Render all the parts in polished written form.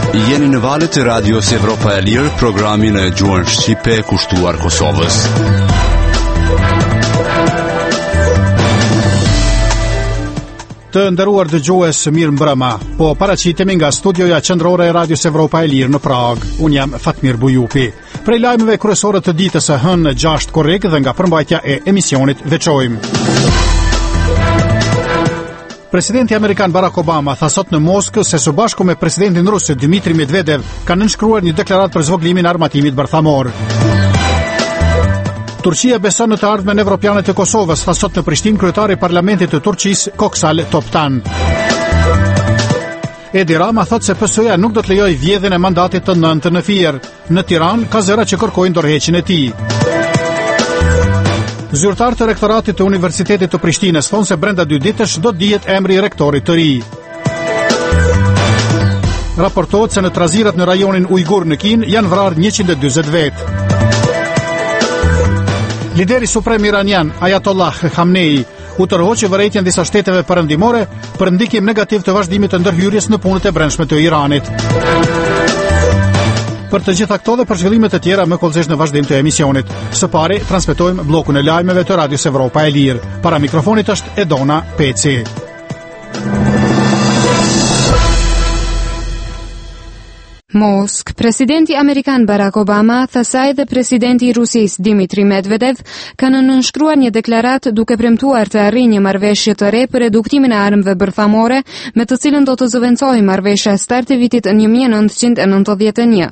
Jeni në valët e radios Evropa e Lirë, programin e gjuhën shqipe kushtuar Kosovës. Të nderuar dëgjues, mirë mbrëma. Po paraqitemi nga studioja qendrore e radios Evropa e Lirë në Prag. Unë jam Fatmir Bujupi. Prej lajmeve kryesore të ditës së hënë 6 korrik dhe nga përmbajtja e emisionit veçojmë. Presidenti amerikan Barack Obama tha sot në Moskë se së bashku me presidentin rus Dmitri Medvedev kanë nënshkruar një deklaratë për zvogëlimin e armatimit bërthamor. Turqia beson në të ardhmen evropiane të Kosovës, tha sot në Prishtinë kryetari i Parlamentit të Turqisë Koksal Toptan. Edi Rama thot se PS-ja nuk do të lejojë vjedhjen e mandatit të 9 në Fier. Në Tiranë ka zëra që kërkojnë dorëheqjen e tij. Zyrtar të rektoratit të Universitetit të Prishtinës thonë se brenda 2 ditësh do dihet emri i rektorit të ri. Raportohet se në trazirat në rajonin Ujgur në Kinë janë vrarë 140 vetë. Lideri suprem iranian Ayatollah Khamenei u tërhoqi vërejtjen disa shteteve perëndimore për ndikim negativ të vazhdimit të ndërhyrjes në punët e brendshme të Iranit. Për të gjitha këto dhe për zhvillimet e tjera më kollëzesh në vazhdim të emisionit. Së pari transmetojmë bllokun e lajmeve të Radios Evropa e Lirë. Para mikrofonit është Edona Peci. Moskë, presidenti amerikan Barack Obama tha se ai dhe presidenti i Rusisë Dmitri Medvedev kanë nënshkruar një deklaratë duke premtuar të arrijë një marrëveshje të re për reduktimin e armëve bërthamore, me të cilën do të zëvendësojë marrëveshja e START e vitit 1991.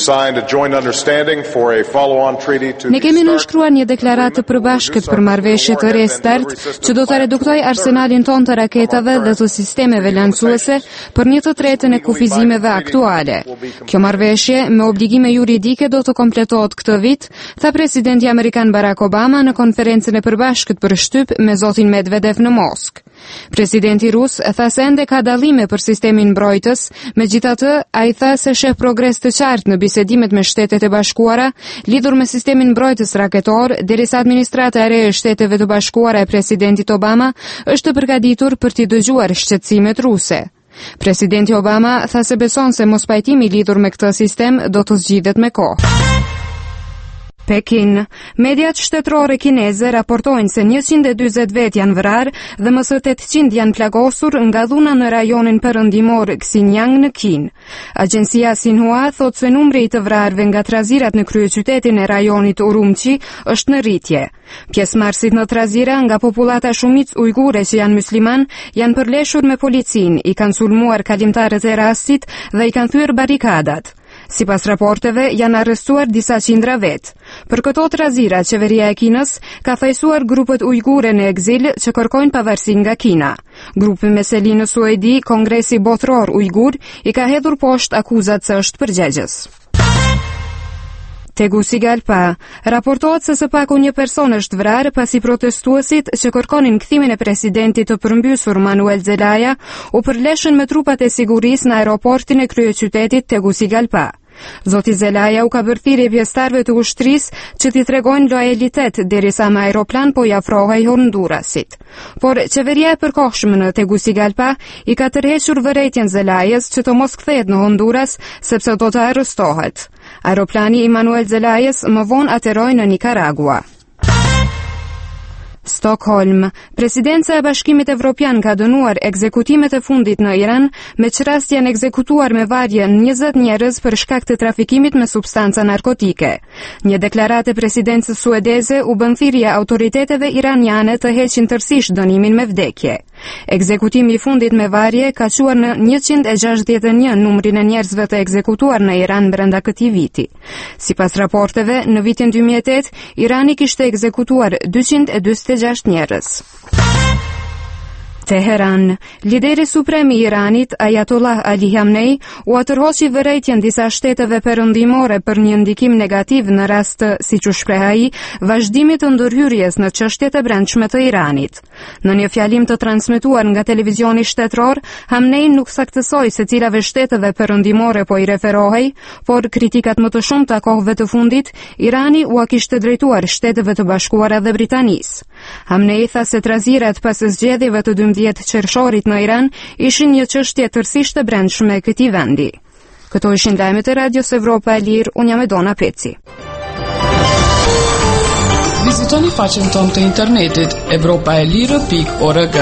Ne kemi nënshkruar një deklaratë të përbashkët për marrëveshje të re START, që do të reduktojë arsenalin ton të raketave dhe të sistemeve lancuese për një të tretën e kufizimeve aktuale. Kjo marrëveshje me obligime juridike do të kompletohet këtë vit, tha presidenti amerikan Barack Obama në konferencën e përbashkët për shtyp me zotin Medvedev në Moskë. Presidenti rus tha se ende ka dallime për sistemin mbrojtës, megjithatë ai tha se sheh progres të qartë në bisedimet me Shtetet e Bashkuara lidhur me sistemin mbrojtës raketor, derisa administrata e re e Shteteve të Bashkuara e presidentit Obama është përgatitur për t'i dëgjuar shqetësimet ruse. Presidenti Obama tha se beson se mospajtimi lidhur me këtë sistem do të zgjidhet me kohë. Pekin. Mediat shtetërore kineze raportojnë se 140 vet janë vrarë dhe më së 800 janë plagosur nga dhuna në rajonin perëndimor Xinjiang në Kinë. Agjencia Xinhua thot se numri i të vrarëve nga trazirat në kryeqytetin e rajonit Urumqi është në rritje. Pjesëmarrësit në trazira nga popullata shumicë ujgure që janë musliman janë përleshur me policinë, i kanë sulmuar kalimtarët e rastit dhe i kanë thyer barikadat. Sipas raporteve, janë arrestuar disa qindra vet. Për këto trazira, qeveria e Kinës ka fajsuar grupet ujgure në ekzil që kërkojnë pavarësi nga Kina. Grupi meseli në Suedi, Kongresi Botëror Ujgur, i ka hedhur poshtë akuzat se është përgjegjës. Tegucigalpa. Raportohet se së paku një person është vrarë pasi protestuesit që kërkonin kthimin e presidentit të përmbysur Manuel Zelaya u përleshën me trupat e sigurisë në aeroportin e kryeqytetit Tegucigalpa. Zoti Zelaya u ka bërë thirrje pjesëtarëve të ushtrisë që t'i tregojnë lojalitet derisa me aeroplan po i afrohej Hondurasit. Por qeveria e përkohshme në Tegucigalpa i ka tërhequr vërejtjen Zelayës që të mos kthehet në Honduras sepse do të arrestohet. Aeroplani i Manuel Zelayës më vonë ateroi në Nicaragua. Stockholm. Presidenca e Bashkimit Evropian ka dënuar ekzekutimet e fundit në Iran, me çrast janë ekzekutuar me varje 20 njerëz për shkak të trafikimit me substanca narkotike. Një deklaratë e presidencës suedeze u bën thirrje autoriteteve iraniane të heqin tërësisht dënimin me vdekje. Ekzekutimi i fundit me varje ka quar në 161 numrin e njerëzve të ekzekutuar në Iran brenda këtij viti. Sipas raporteve, në vitin 2008, Irani kishte ekzekutuar 246 njerëz. Teheran. Lideri suprem i Iranit, Ayatollah Ali Khamenei, u atërhoqi vërejtjen disa shteteve perëndimore për një ndikim negativ në rast të, siç u shpreh ai, vazhdimit të ndërhyrjes në çështjet e brendshme të Iranit. Në një fjalim të transmetuar nga televizioni shtetëror, Khamenei nuk saktësoi se cilave shteteve perëndimore po i referohej, por kritikat më të shumta kohëve të fundit, Irani u kishte drejtuar Shteteve të Bashkuara dhe Britanisë. Khamenei tha se trazirat pas zgjedhjeve të 12 qershorit në Iran ishin një çështje tërësisht e brendshme e këtij vendi. Këto ishin lajmet e Radios Evropa e Lirë, unë jam Edona Peci. Vizitoni faqen tonë të internetit evropaelire.org.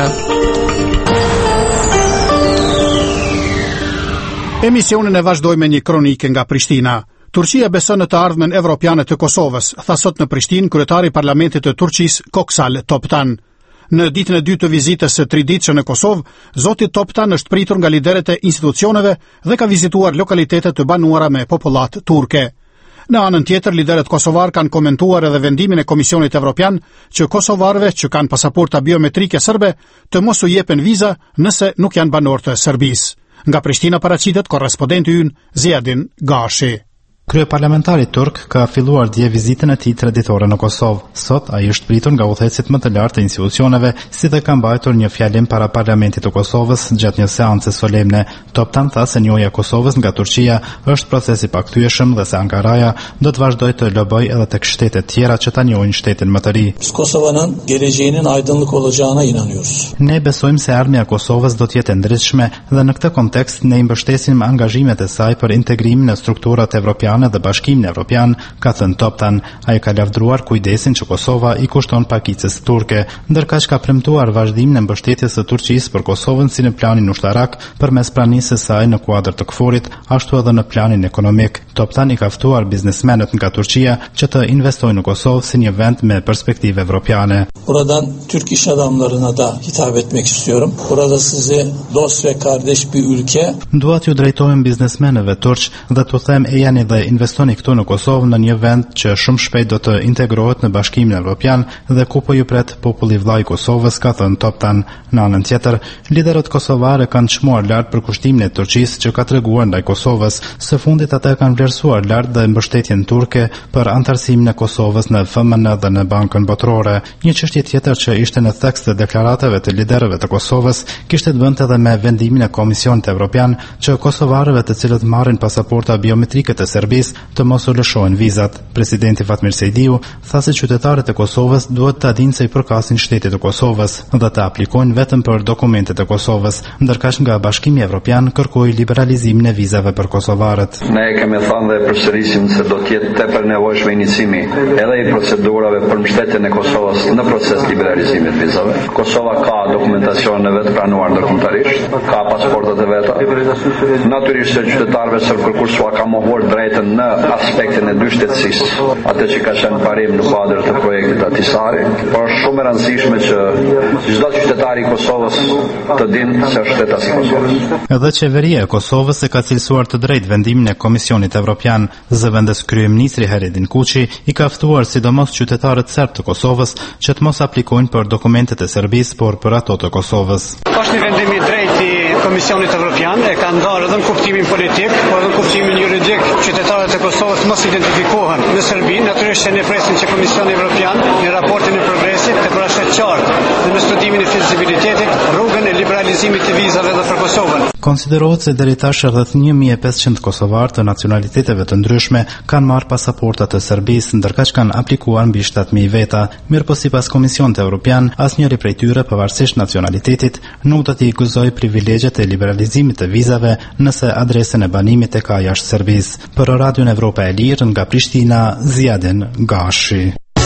Emisionin e vazhdoj me një kronike nga Prishtina. Turqia beson në të ardhmen evropiane të Kosovës, tha sot në Prishtinë kryetari i Parlamentit të Turqisë Koksal Toptan. Në ditën e dytë të vizitës së triditshme në Kosovë, zoti Toptan është pritur nga liderët e institucioneve dhe ka vizituar lokalitete të banuara me popullat turke. Në anën tjetër, liderët kosovar kanë komentuar edhe vendimin e Komisionit Evropian që kosovarëve që kanë pasaporta biometrike serbe të mos u jepen viza nëse nuk janë banor të Serbisë. Nga Prishtina paraqitet korrespondenti ynë Ziadin Gashi. Kryeparlamentari turk ka filluar dje vizitën e tij traditore në Kosovë. Sot ai është pritur nga udhëhecit më të lartë të institucioneve, si dhe ka mbajtur një fjalim para Parlamentit të Kosovës gjatë një seance solemne. Toptan tha se njojja e Kosovës nga Turqia është proces i pakthyeshëm dhe se Ankaraja do të vazhdojë të lobojë edhe tek shtetet tjera që ta njohin shtetin më të ri. Kosova'nın geleceğinin aydınlık olacağına inanıyoruz. Ne besojmë se ardhmja e Kosovës do të jetë e ndritshme dhe në këtë kontekst ne i mbështesim angazhimet e saj për integrimin në strukturat evropiane dhe Bashkimin Evropian, ka thënë Toptan. Ai ka lavdruar kujdesin që Kosova i kushton pakicës turke, ndërkaq ka premtuar vazhdimin e mbështetjes së Turqisë për Kosovën si në planin ushtarak përmes pranisë së saj në kuadër të KFOR-it, ashtu edhe në planin ekonomik. Toptan i ka ftuar biznesmenët nga Turqia që të investojnë në Kosovë si një vend me perspektivë evropiane. Buradan Türk iş adamlarına da hitap etmek istiyorum. Burada size dost ve kardeş bir ülke. Dua t'ju drejtohem biznesmenëve turq dhe t'u them e jani dhe investoni këtu në Kosovë në një vend që shumë shpejt do të integrohet në Bashkimin Evropian dhe ku po ju pret populli vllai i Kosovës, ka thënë Toptan. Në anën tjetër, liderët kosovarë kanë çmuar lart për kushtimin e Turqisë që ka treguar ndaj Kosovës. Së fundit ata kanë vlerësuar lart dhe mbështetjen turke për antarësimin e Kosovës në FMN dhe në Bankën Botërore. Një çështje tjetër që ishte në tekst të deklaratave të liderëve të Kosovës kishte të bënte edhe me vendimin e Komisionit Evropian që kosovarëve të cilët marrin pasaporta biometrike të Serbisë të mos u lëshohen vizat. Presidenti Fatmir Sejdiu tha se qytetarët e Kosovës duhet të dinë se i përkasin shtetit të Kosovës dhe të aplikojnë vetëm për dokumentet e Kosovës, ndërkaq nga Bashkimi Evropian kërkoi liberalizimin e vizave për kosovarët. Ne kemi thënë dhe përsërisim se do të jetë tepër nevojshëm inicimi edhe i procedurave për mbështetjen e Kosovës në proces liberalizimit të vizave. Kosova ka dokumentacionin e vet pranuar ndërkombëtarisht, ka pasportat e veta. Natyrisht se qytetarëve serb kërkuesua ka mohur drejtën në aspektin e dyshtetësisë, atë që ka qenë parim në kuadër të projektit Atisari, por shumë e rëndësishme që çdo qytetar i Kosovës të dinë se është shteti i Kosovës. Edhe qeveria e Kosovës e ka cilësuar të drejtë vendimin e Komisionit Evropian. Zëvendës kryeministri Heredin Kuçi i ka ftuar sidomos qytetarët serb të Kosovës që të mos aplikojnë për dokumentet e Serbisë, por për ato të Kosovës. Është një vendim i drejtë i Komisionit Evropian, e ka ndarë edhe në kuptimin politik, por edhe në kuptimin juridik. Qytetarët e Kosovës mos identifikohen në Serbi, natyrisht ne presim që Komisioni Evropian në raportin e progresit të përshtat qartë dhe në studimin e fizibilitetit rrugën e liberalizimit të vizave dhe për Kosovën. Konsiderohet se deri tash rreth 1500 kosovarë të nacionaliteteve të ndryshme kanë marrë pasaporta të Serbisë, ndërkaq kanë aplikuar mbi 7000 veta. Mirëpo sipas Komisionit Evropian, asnjëri prej tyre, pavarësisht nacionalitetit, nuk do t'i gëzojë privilegjet e liberalizimit të vizave nëse adresën e banimit e ka jashtë Serbisë. Për Radion Evropa e Lirë nga Prishtina, Ziadin Gashi.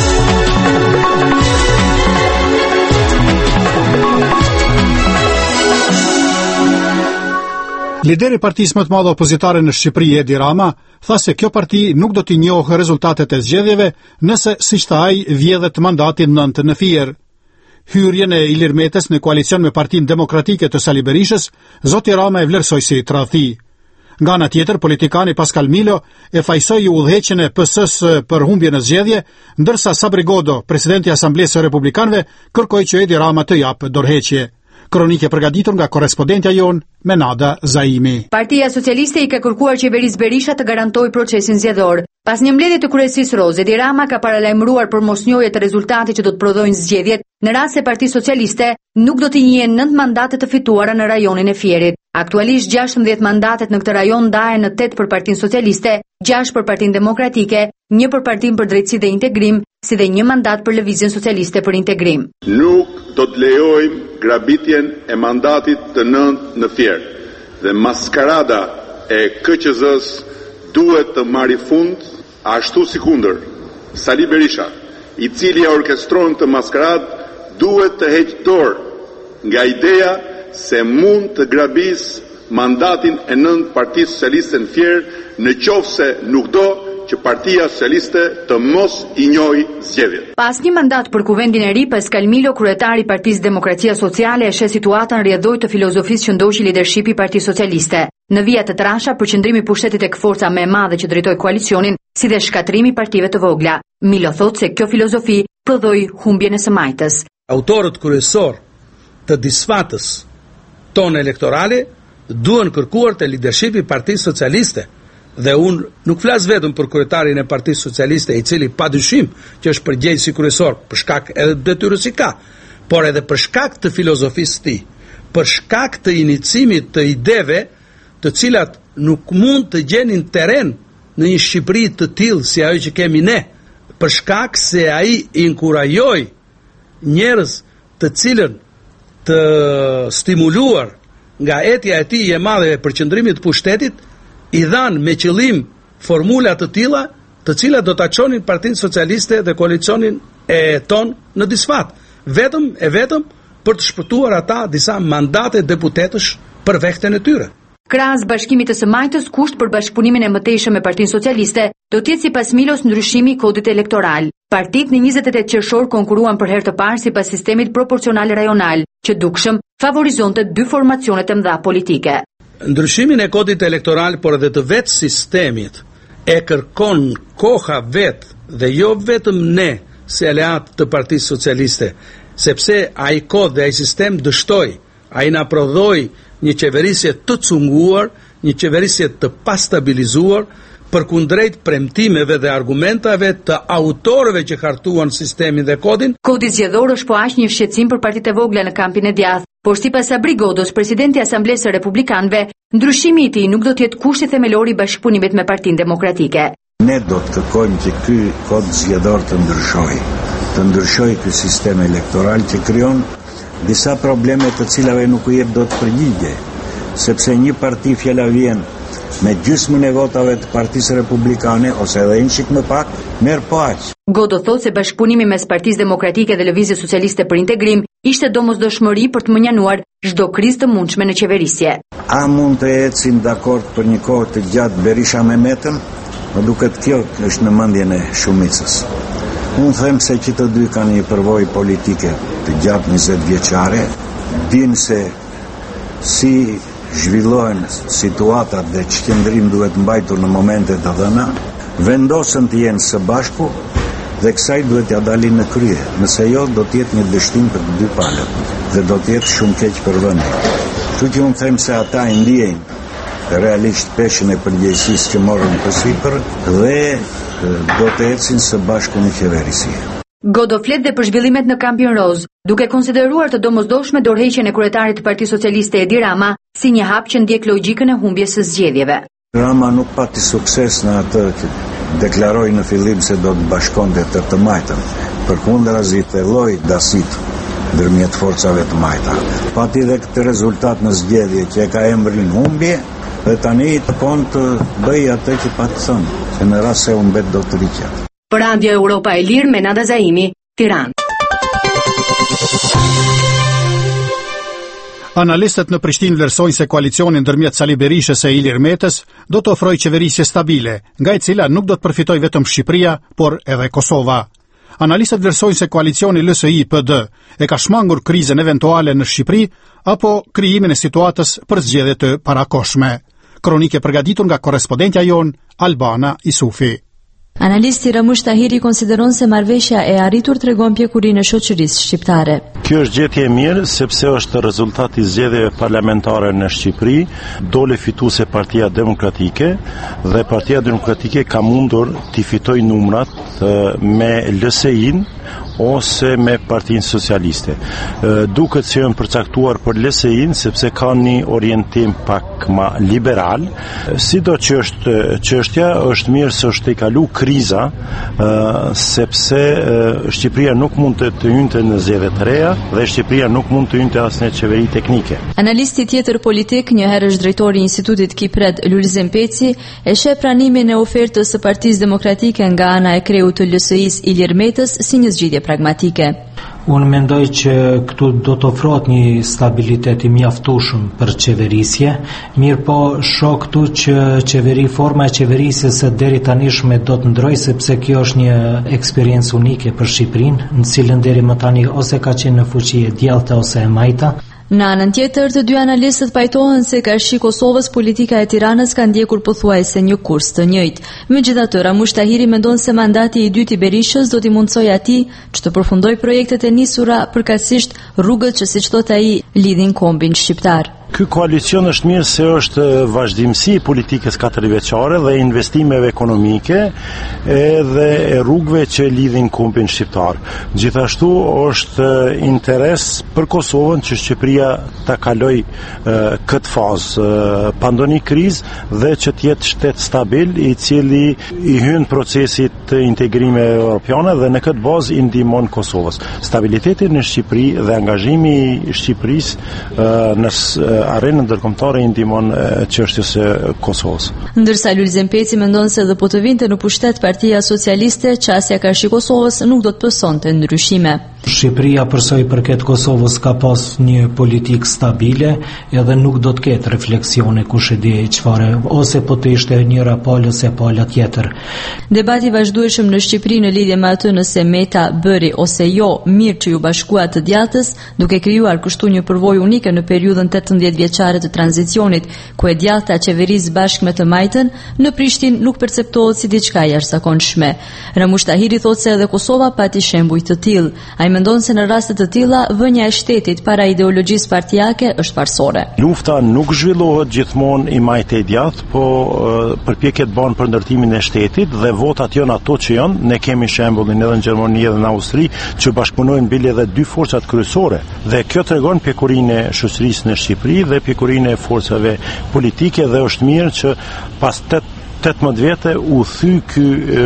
Lideri i partisë më të madhe opozitare në Shqipëri, Edi Rama, tha se kjo parti nuk do t'i njohë rezultatet e zgjedhjeve nëse, siç tha ai, vjedhet mandatin 9 në fier. Hyrjen e Ilir Metës në koalicion me Partinë Demokratike të Sali Berishës, zoti Rama e vlerësoi si tradhti. Nga ana tjetër, politikani Pascal Milo e fajsoi udhëheqjen e PS-s për humbje në zgjedhje, ndërsa Sabri Godo, presidenti i Asamblesë së Republikanëve, kërkoi që Edi Rama të japë dorëheqje. Kronike përgatitur nga korrespondentja jon Menada Zaimi. Partia Socialiste i ka kërkuar qeverisë Berisha të garantojë procesin zgjedhor. Pas një mbledhje të kryesisë Rozë, Edi Rama ka paralajmëruar për mosnjohje të rezultatit që do të prodhojnë zgjedhjet, në rast se Partia Socialiste nuk do të njihej 9 mandate të fituara në rajonin e Fierit. Aktualisht 16 mandatet në këtë rajon ndahen në 8 për Partinë Socialiste, 6 për Partinë Demokratike, 1 për Partinë për Drejtësi dhe Integrim, si dhe 1 mandat për Lëvizjen Socialiste për Integrim. Nuk do të lejojmë grabitjen e mandatit të 9 në Fier dhe maskarada e KQZ-s duhet të marrë fund ashtu si kundër Sali Berisha, i cili orkestron të maskarad, duhet të heqë dorë nga ideja se mund të grabis mandatin e nënt Partisë Socialiste në Fier, në qoftë se nuk do që Partia Socialiste të mos i njohë zgjedhjet. Pas një mandat për kuvendin e ri, Pascal Milo, kryetari i Partisë Demokracia Sociale, e sheh situatën rrjedhoj të filozofisë që ndoqi lidershipi i Partisë Socialiste. Në vija të trasha, përqendrimi i pushtetit tek forca më e madhe që drejtoi koalicionin, si dhe shkatrimi i partive të vogla. Milo thotë se kjo filozofi prodhoi humbjen e së majtës. Autorët kryesor të disfatës tonë elektorale duhen kërkuar te lidershipi i Partisë Socialiste. Dhe unë nuk flas vetëm për kryetarin e Partisë Socialiste, i cili padyshim që është përgjegjësi kryesor për shkak edhe detyrës që ka, por edhe për shkak të filozofisë së tij, për shkak të inicimit të ideve të cilat nuk mund të gjenin terren në një Shqipëri të tillë si ajo që kemi ne, për shkak se ai inkurajoi njerëz të cilën të stimuluar nga etja e tij e madhe e përqendrimit të pushtetit, i dhanë me qëllim formula të tilla, të cilat do ta çonin Partinë Socialiste dhe koalicionin e ton në disfat, vetëm për të shpëtuar ata disa mandate deputetësh për vehten e tyre. Krahas bashkimit të së majtës, kusht për bashkëpunimin e mëtejshëm me Partinë Socialiste do të jetë sipas Milos ndryshimi i kodit elektoral. Partitë në 28 qershor konkuruan për herë të parë sipas sistemit proporcional rajonal, që dukshëm favorizonte dy formacione të mëdha politike. Ndryshimin e kodit elektoral, por edhe të vetë sistemit, e kërkon koha vetë dhe jo vetëm ne si aleat të Partisë Socialiste, sepse ai kod dhe ai sistem dështoi, ai na prodhoi një qeverisje të cunguar, një qeverisje të pastabilizuar, përkundrejt premtimeve dhe argumentave të autorëve që hartuan sistemin dhe kodin. Kodi zgjedhor është po aq një shqetësim për partitë e vogla në kampin e djathtë, por sipas Sabri Godos, presidenti i Asamblesë së Republikanëve, ndryshimi i tij nuk do të jetë kushti themelor i bashkëpunimit me Partinë Demokratike. Ne do të kërkojmë që ky kod zgjedhor të ndryshojë ky sistem elektoral që krijon disa probleme të cilave nuk u jep dot përgjigje, sepse një parti fjala vjen me gjysmën e votave të Partisë Republikane ose edhe një çik më pak, merr po aq. Godo thotë se bashkëpunimi mes Partisë Demokratike dhe Lëvizjes Socialiste për Integrim ishte domosdoshmëri për të mënjanuar çdo krizë të mundshme në qeverisje. A mund të ecin dakord për një kohë të gjatë Berisha me Metën? Më duket kjo është në mendjen e shumicës. Unë them se që të dy kanë një përvojë politike të gjatë 20 vjeçare, dinë se si zhvillohen situatat dhe qëndrim duhet mbajtur në momente të dhëna, vendosën të jenë së bashku dhe kësaj duhet ja dalin në krye. Nëse jo, do të jetë një dështim për të dy palët dhe do të jetë shumë keq për vendin. Kështu që unë them se ata e ndjejnë realisht peshën e përgjegjësisë që morën përsipër dhe do të ecin së bashku në qeverisi. Godo flet dhe për zhvillimet në Kampin Roz, duke konsideruar të domosdoshme dorëheqjen e kryetarit të Partisë Socialiste Edi Rama si një hap që ndjek logjikën e humbjes së zgjedhjeve. Rama nuk pati sukses në atë që deklaroi në fillim se do të bashkonte të majtën. Përkundrazi thelloi dasit ndërmjet forcave të majta. Pati dhe këtë rezultat në zgjedhje që e ka emrin humbje, dhe tani të konë të bëj atë që pa të thënë, se në rast se unë bet do të rriqet. Për Radio Europa e Lirë, Menada Zaimi, Tiranë. Analistët në Prishtinë vlerësojnë se koalicioni ndërmjet Sali Berishës e Ilir Metës do të ofrojë qeverisje stabile, nga e cila nuk do të përfitojë vetëm Shqipëria, por edhe Kosova. Analistët vlerësojnë se koalicioni LSI-PD e ka shmangur krizën eventuale në Shqipëri apo krijimin e situatës për zgjedhje të parakohshme. Kronike përgatitur nga korrespondentja jon Albana Isufi. Analisti Ramush Tahiri konsideron se marrëveshja e arritur tregon pjekurinë e shoqërisë shqiptare. Kjo është gjetje e mirë sepse është rezultati i zgjedhjeve parlamentare në Shqipëri, dole fituese Partia Demokratike dhe Partia Demokratike ka mundur të fitojë numrat me LSI-n ose me Partinë Socialiste. Duket se janë përcaktuar për LSI-n sepse kanë një orientim pak më liberal, sido që është çështja, është mirë se është e kalu kriza, sepse Shqipëria nuk mund të hynte në zgjedhje të reja dhe Shqipëria nuk mund të hynte as në qeveri teknike. Analisti tjetër politik, një herë është drejtori i Institutit Kipred, Lulzim Peci, e sheh pranimin e ofertës së Partisë Demokratike nga ana e kreut të LSI-s Ilir Metës si një zgjidhje pragmatike. Unë mendoj që këtu do të ofrohet një stabilitet i mjaftueshëm për qeverisje, mirë po shoh këtu që forma e qeverisjes së deri tanishme do të ndrojë, sepse kjo është një eksperiencë unike për Shqipërinë, në cilën deri më tani ose ka qenë në fuqi e djallta ose e majta. Në anën tjetër, të dy analistët pajtohen se karshi Kosovës politika e Tiranës ka ndjekur pothuajse një kurs të njëjtë. Megjithatë, Ramush Tahiri mendon se mandati i dytë i Berishës do t'i mundsojë atij që të përfundojë projektet e nisura, përkatësisht rrugët që siç thotë ai lidhin kombin shqiptar. Ky koalicion është mirë se është vazhdimsi i politikës katërvjeçare dhe investimeve ekonomike edhe e rrugëve që lidhin kombin shqiptar. Gjithashtu është interes për Kosovën që Shqipëria ta kaloj këtë fazë pa ndonjë krizë dhe që të jetë shtet stabil i cili i hyn procesit të integrimeve europiane dhe në këtë bazë i ndihmon Kosovës. Stabiliteti në Shqipëri dhe angazhimi i Shqipërisë në arenën ndërkombëtare i ndihmon çështjes së Kosovës. Ndërsa Lulzim Peci mendon se edhe po të vinte në pushtet Partia Socialiste, qasja karshi Kosovës nuk do të pësonte ndryshime. Shqipëria përsa i përket Kosovës ka pas një politikë stabile edhe nuk do të ketë refleksione kush e di çfarë, ose po të ishte njëra palë ose pala tjetër. Debati vazhdueshëm në Shqipëri në lidhje me atë nëse Meta bëri ose jo mirë që ju bashkua të djathtës, duke krijuar kështu një përvojë unike në periudhën 18 vjeçare të tranzicionit, ku e djathta qeveris bashkë me të majtën, në Prishtinë nuk perceptohet si diçka jashtëzakonshme. Ramush Tahiri thotë se edhe Kosova pati shembuj të tillë. Ai mendon se në raste të tilla vënia e shtetit para ideologjisë partijake është parsore. Lufta nuk zhvillohet gjithmonë i majtë e djathtë, po përpjeket bën për ndërtimin e shtetit dhe votat janë ato që janë. Ne kemi shembullin edhe në Gjermani edhe në Austri që bashkëpunojnë bile edhe dy forcat kryesore dhe kjo tregon pjekurinë e shoqërisë në Shqipëri dhe pjekurinë e forcave politike dhe është mirë që pas 18 vjetë u thy ky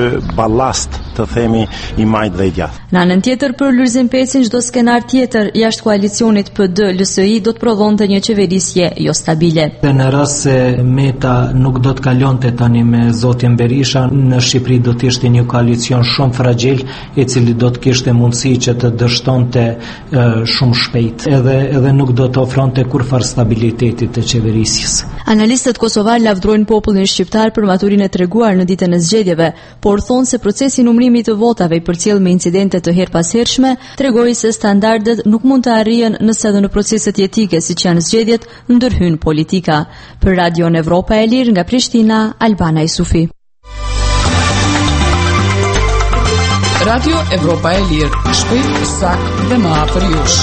ballast të themi i majtë dhe i djathtë. Në anën tjetër, për Lulzim Pecin, çdo skenar tjetër jashtë koalicionit PD-LSI do të prodhonte një qeverisje jo stabile. Në rast se Meta nuk do të kalonte tani me zotin Berisha, në Shqipëri do të ishte një koalicion shumë fragjil, i cili do të kishte mundësi që të dështonte shumë shpejt, edhe nuk do të ofronte kurfar stabilitetit të qeverisjes. Analistët kosovar lavdrojnë popullin shqiptar për maturinë e treguar në ditën e zgjedhjeve, por thonë se procesi i numrimit të votave i përcjell me incidente të herpashershme tregoi se standardet nuk mund të arrihen nëse edhe në proceset jetike siç janë zgjedhjet ndërhyn politika. Për Radion Evropa e Lirë nga Prishtina, Albana Isufi. Radio Evropa e Lirë, shpejt, sakt dhe më afër jush.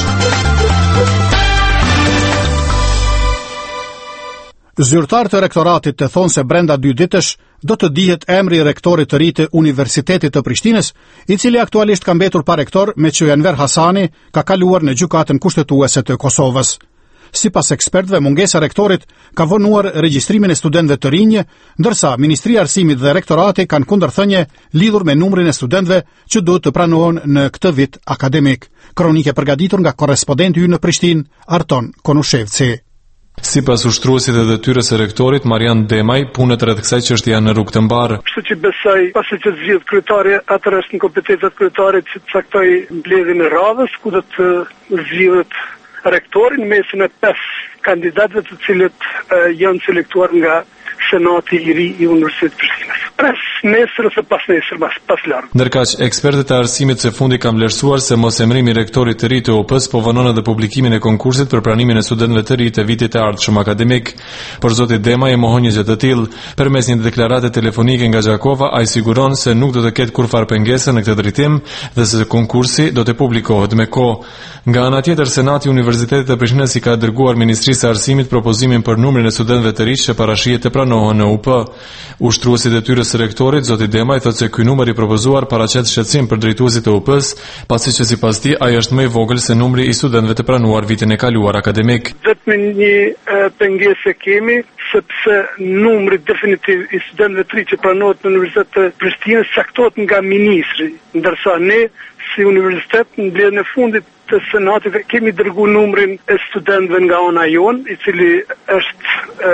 Zyrtarët e rektoratit të thonë se brenda 2 ditësh do të dihet emri i rektorit të ri të Universitetit të Prishtinës, i cili aktualisht ka mbetur pa rektor me që Enver Hasani ka kaluar në gjykatën kushtetuese të Kosovës. Sipas ekspertëve, mungesa e rektorit ka vonuar regjistrimin e studentëve të rinj, ndërsa Ministria e Arsimit dhe rektorati kanë kundërthënie lidhur me numrin e studentëve që duhet të pranohen në këtë vit akademik. Kronike përgatitur nga korrespondenti ynë në Prishtinë, Arton Konushevci. Sipas ushtruesit e detyrës së rektorit Marian Demaj, punët rreth kësaj çështje janë në rrugë të mbarë. Kështu që besoj, pasi që zgjidh kryetari, atëherë është në kompetencët e kryetarit që të caktoj mbledhjen e radhës, ku do të zgjidhet rektori në mesin e 5 kandidatëve të cilët janë selektuar nga Senati i ri i Universitetit të Prishtinës. Pres nesër ose pas nesër, pas larg. Ndërkaq, ekspertët e arsimit së fundit kanë vlerësuar se mosemrimi i rektorit të ri të OP-s po vonon edhe publikimin e konkursit për pranimin e studentëve të ri të vitit të ardhshëm akademik. Por zoti Dema e mohon një gjë të tillë. Përmes një deklarate telefonike nga Gjakova, ai siguron se nuk do të ketë kurfar pengesë në këtë drejtim dhe se konkursi do të publikohet me kohë. Nga ana tjetër, Senati i Universitetit të Prishtinës i ka dërguar Ministrisë së Arsimit propozimin për numrin e studentëve të ri që parashihet të pranohen pranohen në UP. Ushtruesi i detyrës së rektorit, zoti Demaj, thotë se ky numër i propozuar paraqet shqetësim për drejtuesit e UP-s, pasi që sipas tij ai është më i vogël se numri i studentëve të pranuar vitin e kaluar akademik. Vetëm një pengesë kemi, sepse numri definitiv i studentëve të ri që pranohet në Universitetin të Prishtinës caktohet nga ministri, ndërsa ne si universitet në mbledhjen e fundit të senatit kemi dërguar numrin e studentëve nga ona jon, i cili është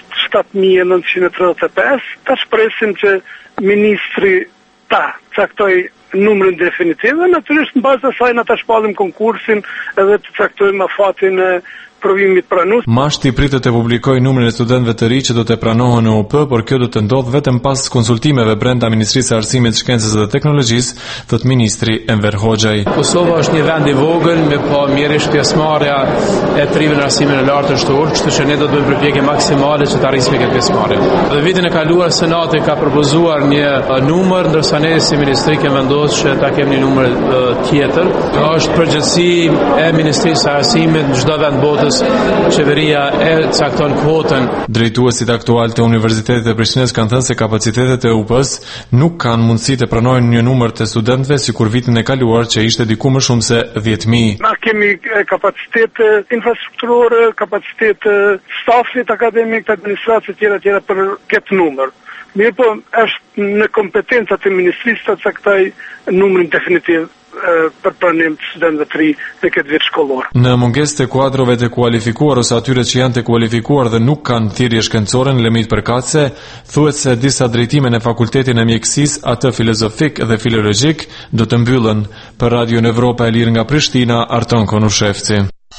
7.935. Ta shpresim që ministri ta caktoj numrin definitiv dhe natyrisht në bazë të saj na ta shpallim konkursin edhe të caktojmë afatin e provimit pranues. Mashti pritet të publikojë numrin e studentëve të ri që do të pranohen në UP, por kjo do të ndodhë vetëm pas konsultimeve brenda Ministrisë së Arsimit, Shkencës dhe Teknologjisë, thot ministri Enver Hoxhaj. Kosova është një vend i vogël me pa mjerisht pjesëmarrja e të rive në arsimin e lartë të shtuar, kështu që ne do të bëjmë përpjekje maksimale që të arrismi këtë pjesëmarrje. Dhe vitin e kaluar Senati ka propozuar një numër, ndërsa ne si ministri kemi vendosur që ta kemi një numër tjetër. Është përgjegjësi e Ministrisë së Arsimit në çdo vend botës. Qeveria e cakton kvotën. Drejtuesit aktual të Universitetit të Prishtinës kanë thënë se kapacitetet e UP-s nuk kanë mundësi të pranojnë një numër të studentëve sikur vitin e kaluar që ishte diku më shumë se 10.000. Na kemi kapacitet infrastrukturore, kapacitet stafit akademik, të administracijës tjera për këtë numër. Mirë po, është në kompetencat e ministrisë të caktoj numrin definitiv për pranim të studentëve të ri në këtë vit shkollor. Në mungesë të kuadrove të kualifikuar ose atyre që janë të kualifikuar dhe nuk kanë thirrje shkencore në limit përkatëse, thuhet se disa drejtime në Fakultetin e Mjekësisë, atë filozofik dhe filologjik, do të mbyllen. Për Radion Evropa e Lirë nga Prishtina, Arton Konushevci.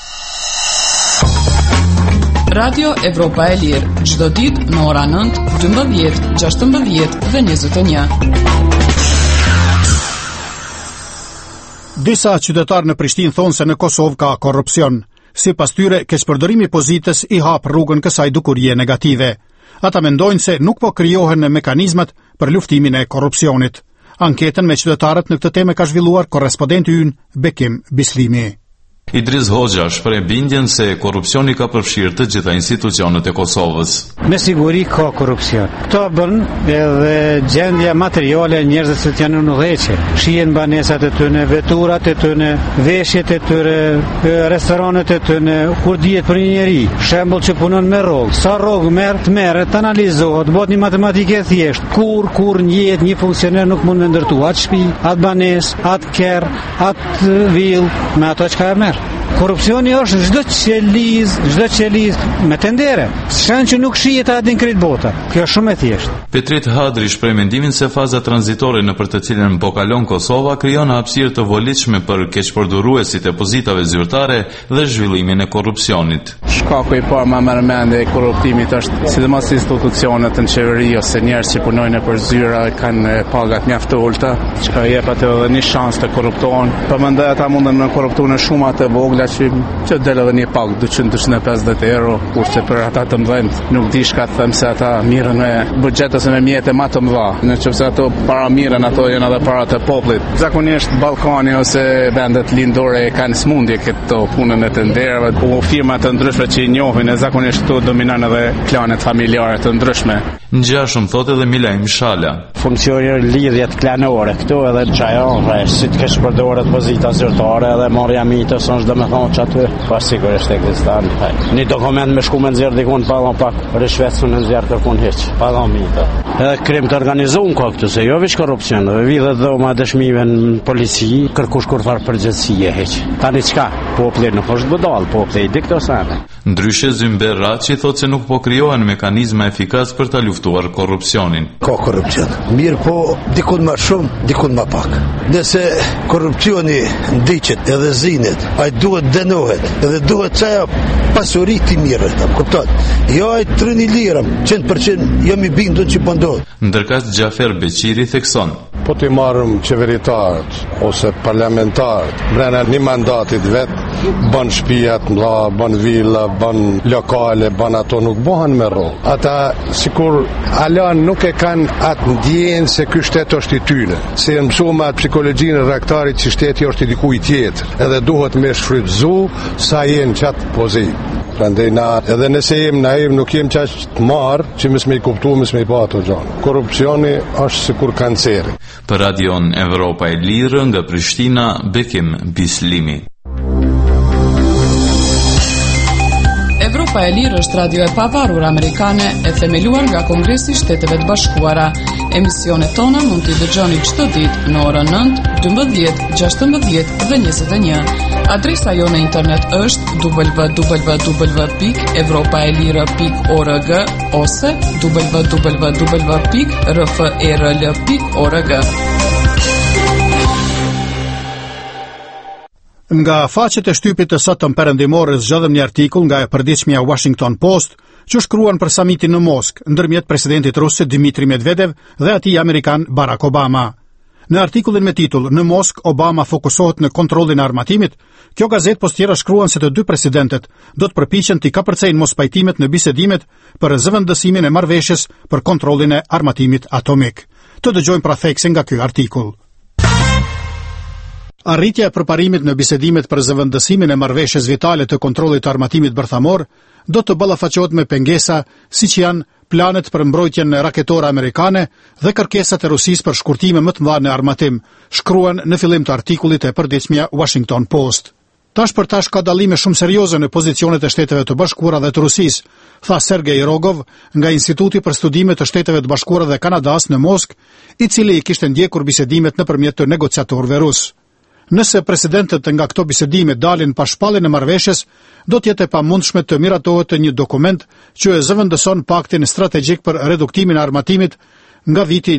Radio Evropa e Lirë, çdo ditë në ora 9, 12, 16 dhe 21. Disa qytetarë në Prishtinë thonë se në Kosovë ka korrupsion. Sipas tyre, keqpërdorimi i pozitës i hap rrugën kësaj dukurie negative. Ata mendojnë se nuk po krijohen mekanizmat për luftimin e korrupsionit. Anketën me qytetarët në këtë temë ka zhvilluar korrespondenti ynë Bekim Bislimi. Idris Hoxha shpreh bindjen se korrupsioni ka përfshirë të gjitha institucionet e Kosovës. Me siguri ka korrupsion. Këto bën edhe gjendja materiale e njerëzve që janë në udhëheqje. Shihen banesat e tyre, veturat e tyre, veshjet e tyre, restoranet e tyre, kur dihet për një njeri, shembull që punon me rrogë. Sa rrogë merret, analizohet, bëhet një matematikë e thjeshtë. Kur një jetë një funksioner nuk mund të ndërtu atë shtëpi, atë banesë, atë kerr, atë vill me ato çka e merr. Korrupsioni është çdo qeliz me tendere. Shën që nuk shihet atë në krejt bota. Kjo është shumë e thjeshtë. Petrit Hadri shpreh mendimin se faza tranzitore në për të cilën po kalon Kosova krijon hapësirë të volitshme për keqpërdoruesit e pozitave zyrtare dhe zhvillimin e korrupsionit. Shkaku i parë më mërmende e korruptimit është sidomos institucionet në qeveri ose njerëz që punojnë për zyra kanë pagat mjaft të ulta, që jep atë edhe një shans të korruptohen. Po mendoj ata mundën të korruptojnë shumë atë vogla që del edhe një pag 200-250 euro, kurse për ata të mëdhenj nuk di çka të them se ata mirën me buxhet ose me mjete më të mëdha. Nëse ato para mirën, ato janë edhe para të popullit. Zakonisht Ballkani ose vendet lindore kanë smundje këto punën e tenderave, po firma të ndryshme që i njohin, e zakonisht këtu dominojnë edhe klanet familjare të ndryshme. Ngjashëm thotë edhe Milajm Shala. Funksioner lidhjet klanore këtu edhe çajon, si të kesh përdoret pozita zyrtare edhe marrja mitë son çdo më thonë çaty, pa sigurisht ekziston. Një dokument me shku me nxjerr dikun pa dhënë pak, rishvetsun në nxjerr kërkun hiç, pa dhënë mitë. Edhe krim të organizuar ka këtu, se jo veç korrupsion, vidhet dhoma dëshmive në polici, kërkush kurfar përgjegjësie hiç. Tani çka? Populli nuk është budall, populli i di këto sana. Ndryshe Zymber Raçi thotë se nuk po krijohen mekanizma efikas për ta luftuar korrupsionin. Ka korrupsion. Mirë po, dikun më shumë, dikun më pak. Nëse korrupsioni ndiqet edhe zinet, ai duhet dënohet, edhe duhet çaja pasuri ti mirë, kupton? Jo ai 3 lirë, 100% jam i bindur që po ndodh. Ndërkaq Xhafer Beqiri thekson: po të marrëm qeveritarët ose parlamentarët brenda një mandatit vet, bën shtëpiat mëdha, bën villa, bën lokale, bën ato nuk bëhen me rrollë. Ata sikur alon nuk e kanë atë ndjenjë se ky shtet është i tyre. Se janë mësuar me psikologjinë e raktarit që shteti është i dikujt tjetër, edhe duhet me shfrytëzu sa janë çat pozitë. Prandaj na edhe nëse jem naiv nuk jem qaq të marr që mos me kuptu, mos me pa ato gjëra. Korrupsioni është sikur kanceri. Për Radion Evropa e Lirë nga Prishtina, Bekim Bislimi. Evropa e Lirë është radio e pavarur amerikane e themeluar nga Kongresi i Shteteve të Bashkuara. Emisionet tona mund t'i dëgjoni çdo ditë në orën 9, 12, 16 dhe 21. Adresa jo në internet është www.evropaelire.org ose www.rferl.org. Nga faqet e shtypit të sotëm perëndimore zgjodhem një artikull nga e përditshmja Washington Post, që shkruan për samitin në Moskë ndërmjet presidentit rus Dmitri Medvedev dhe atij amerikan Barack Obama. Në artikullin me titull "Në Moskë Obama fokusohet në kontrollin e armatimit", kjo gazetë postiera shkruan se të dy presidentet do të përpiqen t'i kapërcejnë mospajtimet në bisedimet për zëvendësimin e marrëveshjes për kontrollin e armatimit atomik. Të dëgjojmë pra theksin nga ky artikull. Arritja e përparimit në bisedimet për zëvendësimin e marrëveshjes vitale të kontrollit të armatimit bërthamor do të ballafaqohet me pengesa siç janë planet për mbrojtjen e raketore amerikane dhe kërkesat e Rusisë për shkurtime më të mëdha në armatim, shkruan në fillim të artikullit e përditshmja Washington Post. Tash për tash ka dallime shumë serioze në pozicionet e Shteteve të Bashkuara dhe të Rusisë, tha Sergej Rogov nga Instituti për Studime të Shteteve të Bashkuara dhe Kanadas në Moskë, i cili i kishte ndjekur bisedimet nëpërmjet të negociatorëve rus. Nëse presidentët nga këto bisedime dalin pa shpalljen e marrëveshjes, do të jetë e pamundshme të miratohet një dokument që e zëvendëson paktin strategjik për reduktimin e armatimit nga viti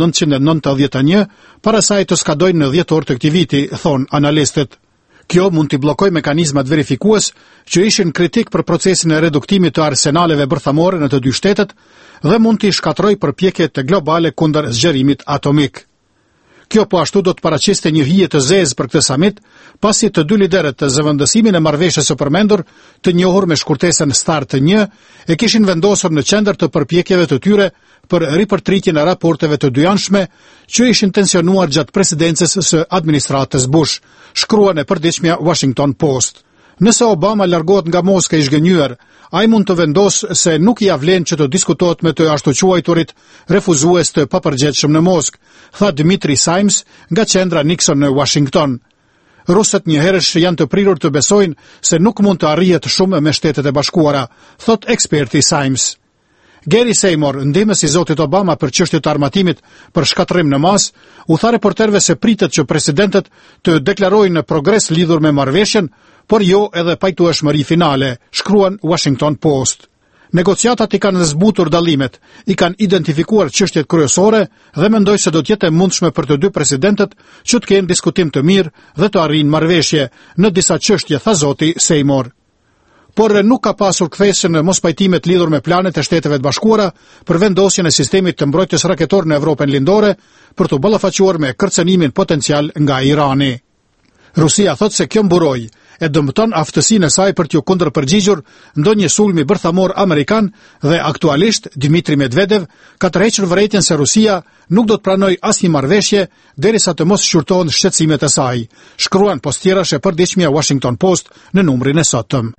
1991 para saj të skadojnë në dhjetor të këtij viti, thon analistët. Kjo mund t'i bllokojë mekanizmat verifikues që ishin kritik për procesin e reduktimit të arsenaleve bërthamore në të dy shtetet dhe mund t'i shkatrojë përpjekjet globale kundër zgjerimit atomik. Kjo po ashtu do të paraqiste një hije të zezë për këtë samit, pasi të dy liderët të zëvendësimin e marrëveshjes së përmendur, të njohur me shkurtesën START 1, e kishin vendosur në qendër të përpjekjeve të tyre për ripërtritjen e raporteve të dyjanshme që ishin tensionuar gjatë presidencës së administratës Bush, shkruan e përditshmja Washington Post. Nëse Obama largohet nga Moska i zhgënjur, ai mund të vendosë se nuk ia vlen që të diskutohet me të ashtu quajturit refuzues të papërgjegjshëm në Moskë, tha Dmitri Simes nga qendra Nixon në Washington. Rusët njëherësh janë të prirur të besojnë se nuk mund të arrihet shumë me Shtetet e Bashkuara, thot eksperti Simes. Gary Seymour, ndihmës i zotit Obama për çështjet e armatimit për shkatërrim në mas, u tha reporterëve se pritet që presidentët të deklarojnë progres lidhur me marrëveshjen, por jo edhe pajtueshmëri finale, shkruan Washington Post. Negociatat i kanë zbutur dallimet, i kanë identifikuar çështjet kryesore dhe mendoj se do të jetë e mundshme për të dy presidentët që të kenë diskutim të mirë dhe të arrijnë marrëveshje në disa çështje, tha zoti Seymour. Por nuk ka pasur kthesë në mospajtimet lidhur me planet e Shteteve të Bashkuara për vendosjen e sistemit të mbrojtjes raketor në Evropën lindore për të ballafaquar me kërcënimin potencial nga Irani. Rusia thot se kjo mburoj e dëmton aftësinë e saj për t'u kundërpërgjigjur ndonjë sulmi bërthamor amerikan dhe aktualisht Dmitri Medvedev ka tërhequr vërejtjen se Rusia nuk do të pranojë asnjë marrëveshje derisa të mos shqyrtohen shqetësimet e saj, shkruan postierash e përditshmja Washington Post në numrin e sotëm.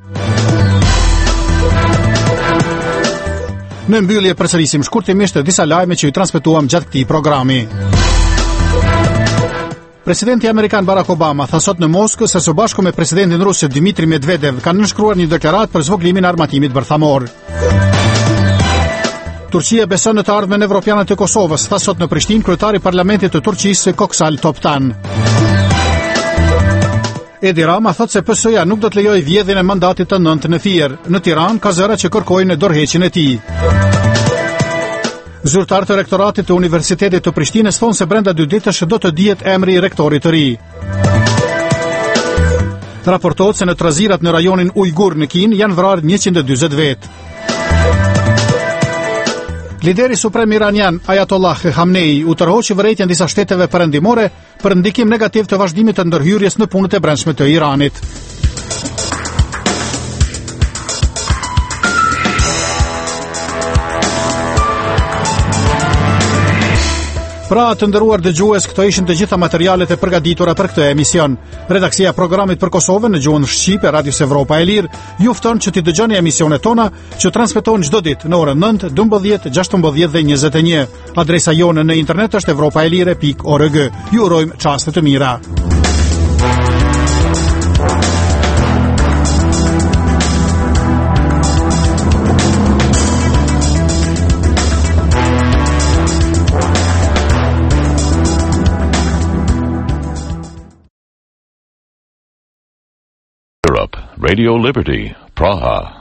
Në mbyllje përsërisim shkurtimisht disa lajme që i transmetuam gjatë këtij programi. Presidenti amerikan Barack Obama tha sot në Moskë se së bashku me presidentin rus Dmitri Medvedev kanë nënshkruar një deklaratë për zvoglimin e armatimit bërthamor. Turqia beson në të ardhmen evropiane të Kosovës, tha sot në Prishtinë kryetari i parlamentit të Turqisë Koksal Toptan. Edi Rama thot se PS-ja nuk do të lejojë vjedhjen e mandatit të nëntë në Fier. Në Tiranë ka zëra që kërkojnë dorëheqjen e tij. Zyrtar të rektoratit të Universitetit të Prishtinës thonë se brenda 2 ditësh do të dihet emri i rektorit të ri. Raportohet se në trazirat në rajonin Ujgur në Kinë janë vrarë 140 vetë. Lideri suprem iranian Ayatollah Khamenei u tërhoqi vërejtjen disa shteteve perëndimore për ndikim negativ të vazhdimit të ndërhyrjes në punët e brendshme të Iranit. Pra të nderuar dëgjues, këto ishin të gjitha materialet e përgatitura për këtë emision. Redaksia e programit për Kosovën në gjuhën shqipe Radios Evropa e Lirë ju fton që t'i dëgjoni emisionet tona që transmetohen çdo ditë në orën 9, 12, 16 dhe 21. Adresa jone në internet është evropaelire.org. Ju urojmë çaste të mira. Radio Liberty, Praha.